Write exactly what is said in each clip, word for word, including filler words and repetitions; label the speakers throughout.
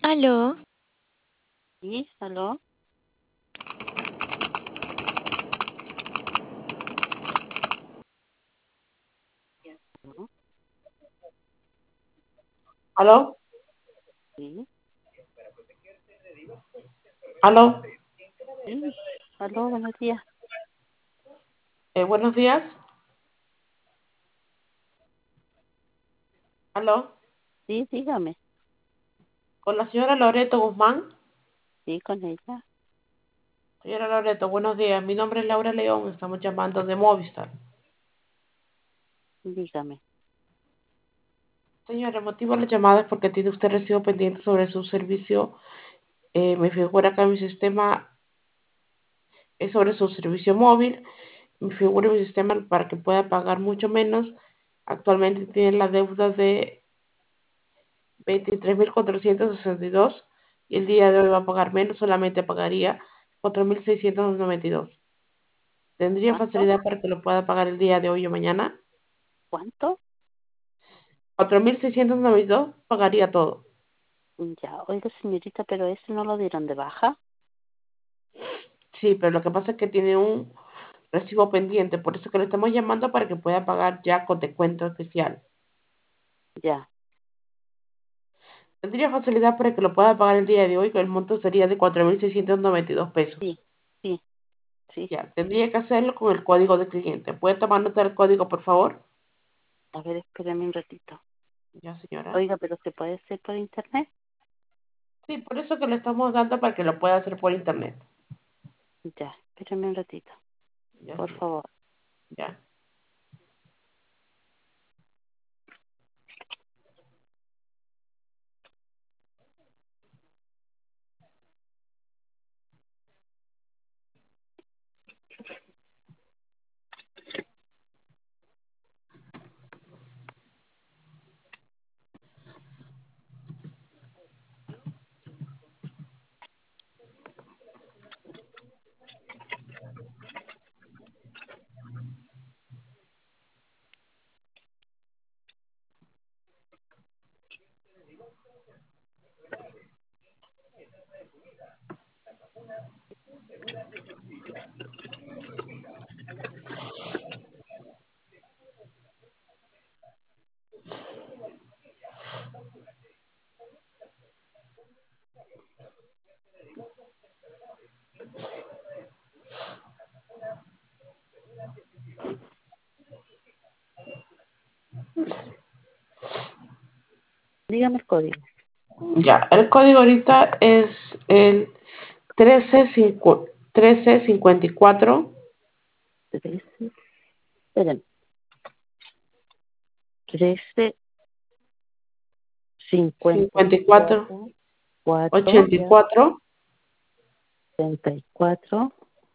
Speaker 1: ¿Aló?
Speaker 2: Sí, aló. ¿No?
Speaker 3: ¿Aló?
Speaker 2: Sí,
Speaker 3: ¿Aló?
Speaker 2: sí. Aló, buenos días.
Speaker 3: Eh, buenos días. ¿Aló?
Speaker 2: Sí, dígame.
Speaker 3: Con la señora Loreto Guzmán.
Speaker 2: Sí, con ella.
Speaker 3: Señora Loreto, buenos días. Mi nombre es Laura León. Estamos llamando de Movistar.
Speaker 2: Dígame.
Speaker 3: Señora, el motivo de la llamada es porque tiene usted recibo pendiente sobre su servicio. Eh, me figura acá en mi sistema, es sobre su servicio móvil. Me figura en mi sistema para que pueda pagar mucho menos. Actualmente tiene la deuda de veintitrés mil cuatrocientos sesenta y dos y el día de hoy va a pagar menos, solamente pagaría cuatro mil seiscientos noventa y dos. ¿Tendría
Speaker 2: ¿Cuánto?
Speaker 3: facilidad para que lo pueda pagar el día de hoy o mañana?
Speaker 2: ¿Cuánto?
Speaker 3: cuatro mil seiscientos noventa y dos pagaría todo.
Speaker 2: Ya, oiga, señorita, pero ese no lo dieron de baja.
Speaker 3: Sí, pero lo que pasa es que tiene un recibo pendiente, por eso que le estamos llamando para que pueda pagar ya con descuento especial.
Speaker 2: Ya,
Speaker 3: Tendría facilidad para que lo pueda pagar el día de hoy, que el monto sería de cuatro mil seiscientos noventa y dos pesos.
Speaker 2: sí, sí, sí.
Speaker 3: Ya, tendría que hacerlo con el código de cliente. ¿Puede tomar nota del código, por favor?
Speaker 2: A ver, espérame un ratito.
Speaker 3: Ya, señora.
Speaker 2: Oiga, pero ¿se puede hacer por internet?
Speaker 3: Sí, por eso que le estamos dando para que lo pueda hacer por internet.
Speaker 2: Ya, espérame un ratito.
Speaker 3: Ya,
Speaker 2: Por
Speaker 3: señora.
Speaker 2: favor.
Speaker 3: Ya.
Speaker 2: Dígame el código.
Speaker 3: Ya, el código ahorita es el trece cincuenta y cuatro
Speaker 2: Trece. Espérame. Trece, cincuenta y
Speaker 3: cincuenta y cuatro
Speaker 2: cuatro, cuatro,
Speaker 3: ochenta y
Speaker 2: ya,
Speaker 3: cuatro
Speaker 2: treinta y cuatro,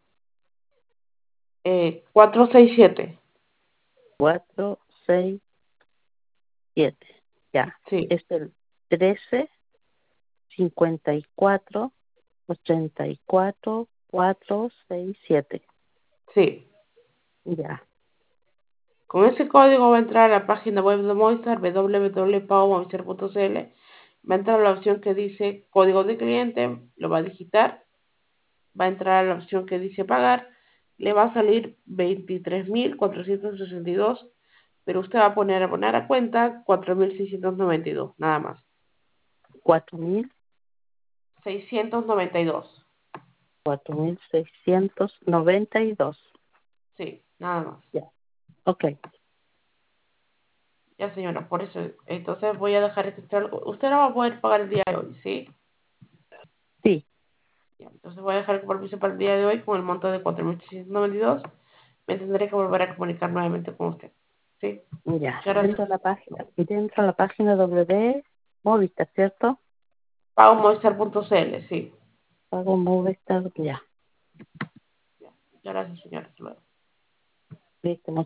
Speaker 3: eh, cuatrocientos sesenta y siete.
Speaker 2: cuatro, seis, siete. Ya.
Speaker 3: Sí,
Speaker 2: Es el trece, cincuenta y cuatro, ochenta y cuatro, cuatro, seis, siete.
Speaker 3: sí.
Speaker 2: Ya,
Speaker 3: Con ese código va a entrar a la página web de Movistar, w w w punto pago movistar punto c l. Va a entrar a la opción que dice código de cliente, lo va a digitar, va a entrar a la opción que dice pagar, le va a salir veintitrés mil cuatrocientos sesenta y dos, pero usted va a poner a poner a cuenta cuatro mil seiscientos noventa y dos, nada más.
Speaker 2: cuatro mil,
Speaker 3: seiscientos noventa y dos.
Speaker 2: cuatro mil seiscientos noventa y dos.
Speaker 3: Sí, nada más.
Speaker 2: Ya, ok.
Speaker 3: Ya, señora, por eso. Entonces voy a dejar este. Usted no va a poder pagar el día de hoy, ¿sí?
Speaker 2: Sí,
Speaker 3: Ya, entonces voy a dejar el compromiso para el día de hoy con el monto de cuatro mil seiscientos noventa y dos. Me tendré que volver a comunicar nuevamente con usted. ¿Sí?
Speaker 2: ya.
Speaker 3: Muchas
Speaker 2: Dentro
Speaker 3: gracias.
Speaker 2: de la página, dentro de la página W Movistar, ¿cierto?
Speaker 3: pago movistar punto c l, sí.
Speaker 2: Pago Movistar, ya.
Speaker 3: Ya. Muchas gracias, señora. Hasta luego.
Speaker 2: Listo,